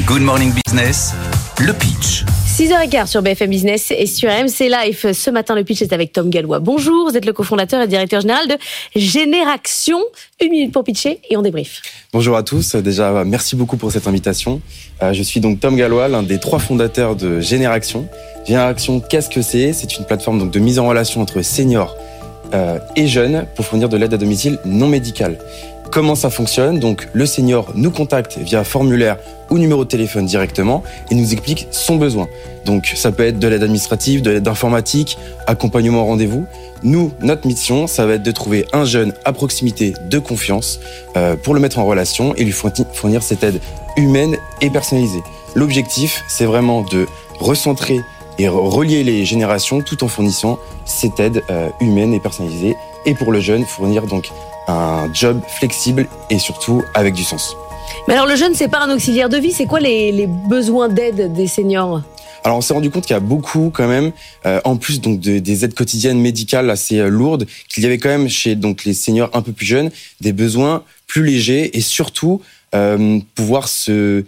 Good Morning Business, le pitch. 6h15 sur BFM Business et sur RMC Live. Ce matin, le pitch est avec Tom Gallois. Bonjour, vous êtes le cofondateur et directeur général de Généraction. 1 minute pour pitcher et on débrief. Bonjour à tous. Déjà, merci beaucoup pour cette invitation. Je suis donc Tom Gallois, l'un des 3 fondateurs de Généraction. Généraction, qu'est-ce que c'est ? C'est une plateforme donc, de mise en relation entre seniors et jeunes pour fournir de l'aide à domicile non médicale. Comment ça fonctionne ? Donc, le senior nous contacte via formulaire ou numéro de téléphone directement et nous explique son besoin. Donc, ça peut être de l'aide administrative, de l'aide informatique, accompagnement au rendez-vous. Nous, notre mission, ça va être de trouver un jeune à proximité de confiance pour le mettre en relation et lui fournir cette aide humaine et personnalisée. L'objectif, c'est vraiment de recentrer et relier les générations tout en fournissant cette aide humaine et personnalisée. Et pour le jeune, fournir donc un job flexible et surtout avec du sens. Mais alors le jeune, c'est pas un auxiliaire de vie, c'est quoi les besoins d'aide des seniors ? Alors on s'est rendu compte qu'il y a beaucoup quand même, en plus donc des aides quotidiennes médicales assez lourdes, qu'il y avait quand même chez donc les seniors un peu plus jeunes des besoins plus légers et surtout pouvoir se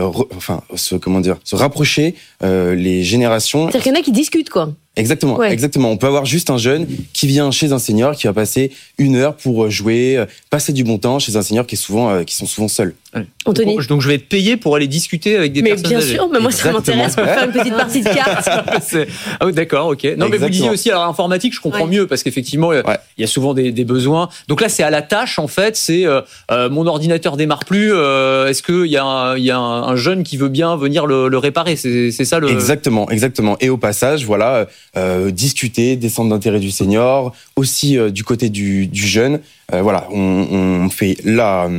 rapprocher les générations. C'est-à-dire qu'il y en a qui discutent quoi. Exactement, ouais. Exactement. On peut avoir juste un jeune qui vient chez un senior, qui va passer 1 heure pour jouer, passer du bon temps chez un senior qui sont souvent seuls. Anthony. Donc je vais être payé pour aller discuter avec des personnes âgées. Mais bien sûr, mais moi ça m'intéresse pour faire une petite partie de cartes. Ah oui, d'accord, ok. Non, Exactement. mais vous disiez aussi, alors informatique, je comprends mieux parce qu'effectivement, il y a souvent des besoins. Donc là, c'est à la tâche en fait. C'est mon ordinateur démarre plus. Est-ce qu'il y a un jeune qui veut bien venir le réparer ? C'est ça le. Exactement. Et au passage, voilà, discuter des centres d'intérêt du senior, aussi du côté du jeune. Voilà, on fait là.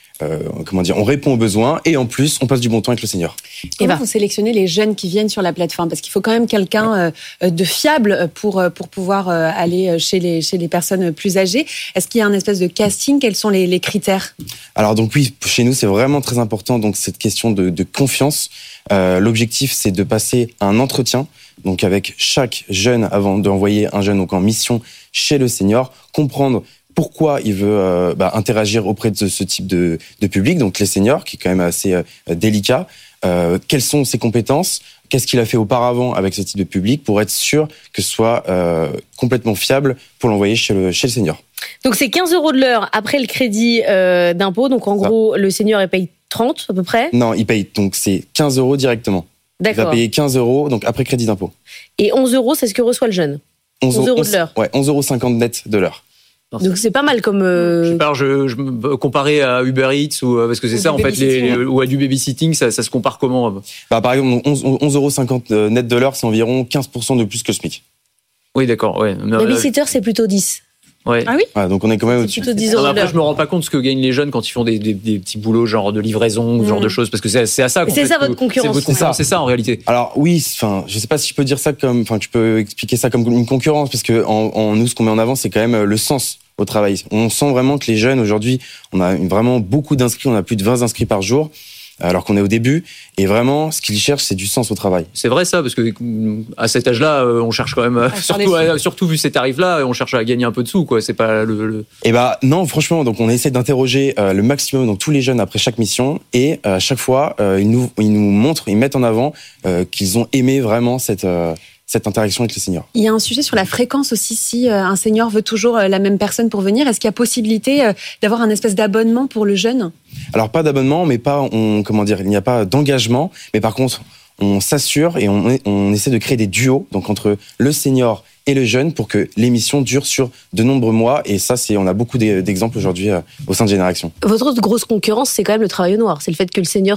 On répond aux besoins et en plus, on passe du bon temps avec le senior. Comment vous sélectionnez les jeunes qui viennent sur la plateforme ? Parce qu'il faut quand même quelqu'un de fiable pour pouvoir aller chez les personnes plus âgées. Est-ce qu'il y a un espèce de casting ? Quels sont les critères ? Alors donc oui, chez nous, c'est vraiment très important donc cette question de confiance. L'objectif, c'est de passer un entretien donc avec chaque jeune avant d'envoyer un jeune donc en mission chez le senior, comprendre pourquoi il veut interagir auprès de ce type de public, donc les seniors, qui est quand même assez délicat. Quelles sont ses compétences ? Qu'est-ce qu'il a fait auparavant avec ce type de public pour être sûr que ce soit complètement fiable pour l'envoyer chez le senior. Donc c'est 15 € de l'heure après le crédit d'impôt. Donc en gros, le senior il paye 30 à peu près ? Non, il paye. Donc c'est 15 € directement. D'accord. Il va payer 15 € donc après crédit d'impôt. Et 11 € c'est ce que reçoit le jeune ? 11 € de l'heure. Ouais, 11,50 € net de l'heure. Donc c'est pas mal comme. Je me comparais à Uber Eats ou parce que c'est ça en fait ou à du babysitting, ça se compare comment ? Par exemple, 11,50 € net de l'heure, c'est environ 15% de plus que le SMIC. Oui, d'accord. Ouais. Babysitter, c'est plutôt 10. Ouais. Ah oui ? Ouais, donc on est quand même au-dessus. Plutôt 10 € de Après, l'heure. je me rends pas compte ce que gagnent les jeunes quand ils font des petits boulots genre de livraison, ce genre de choses, parce que c'est à ça. C'est ça votre concurrence. C'est ça en réalité. Alors oui, je sais pas si je peux dire ça tu peux expliquer ça comme une concurrence, parce que en nous, ce qu'on met en avant, c'est quand même le sens au travail. On sent vraiment que les jeunes aujourd'hui, on a vraiment beaucoup d'inscrits, on a plus de 20 inscrits par jour, alors qu'on est au début, et vraiment, ce qu'ils cherchent, c'est du sens au travail. C'est vrai ça, parce que à cet âge-là, on cherche quand même, surtout vu ces tarifs-là, on cherche à gagner un peu de sous, quoi. C'est pas le. Eh non, franchement, donc on essaie d'interroger le maximum donc tous les jeunes après chaque mission, et à chaque fois, ils nous montrent, ils mettent en avant qu'ils ont aimé vraiment cette interaction avec les seniors. Il y a un sujet sur la fréquence aussi. Si un senior veut toujours la même personne pour venir, est-ce qu'il y a possibilité d'avoir un espèce d'abonnement pour le jeune ? Alors pas d'abonnement, mais il n'y a pas d'engagement, mais par contre, on s'assure et on essaie de créer des duos donc entre le senior et le jeune pour que l'émission dure sur de nombreux mois. Et ça, on a beaucoup d'exemples aujourd'hui au sein de Génération. Votre autre grosse concurrence, c'est quand même le travail au noir. C'est le fait que le senior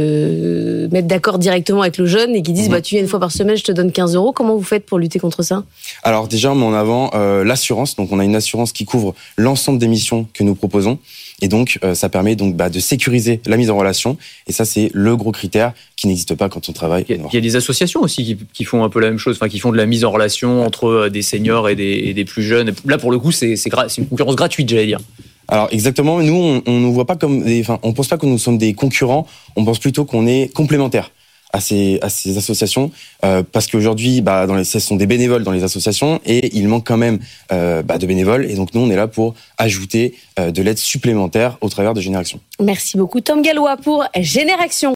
se mette d'accord directement avec le jeune et qu'il dise tu viens 1 fois par semaine, je te donne 15 €. Comment vous faites pour lutter contre ça ? Alors déjà, on met en avant l'assurance. Donc on a une assurance qui couvre l'ensemble des missions que nous proposons. Et donc, ça permet donc de sécuriser la mise en relation. Et ça, c'est le gros critère qui n'existe pas quand on travaille. Il y a des associations aussi qui font un peu la même chose, qui font de la mise en relation entre des seniors et des plus jeunes. Là, pour le coup, c'est une concurrence gratuite, j'allais dire. Alors exactement, nous, on ne voit pas comme on pense pas que nous sommes des concurrents. On pense plutôt qu'on est complémentaires à ces associations, parce qu'aujourd'hui, ce sont des bénévoles dans les associations et il manque quand même de bénévoles. Et donc nous, on est là pour ajouter de l'aide supplémentaire au travers de Génération. Merci beaucoup Tom Gallois pour Génération.